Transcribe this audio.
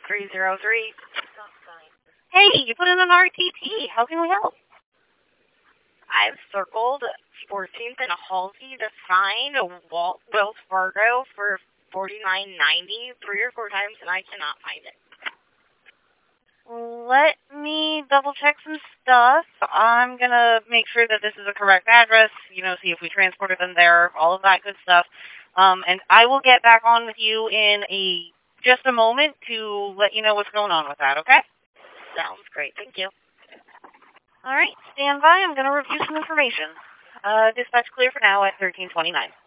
303. Hey, you put in an RTP. How can we help? I've circled 14th and Halsey to sign a Wells Fargo for $49.90 3 or 4 times, and I cannot find it. Let me double check some stuff. I'm going to make sure that this is a correct address, see if we transported them there, all of that good stuff. And I will get back on with you in just a moment to let you know what's going on with that, okay? Sounds great. Thank you. All right, stand by. I'm going to review some information. Dispatch clear for now at 1329.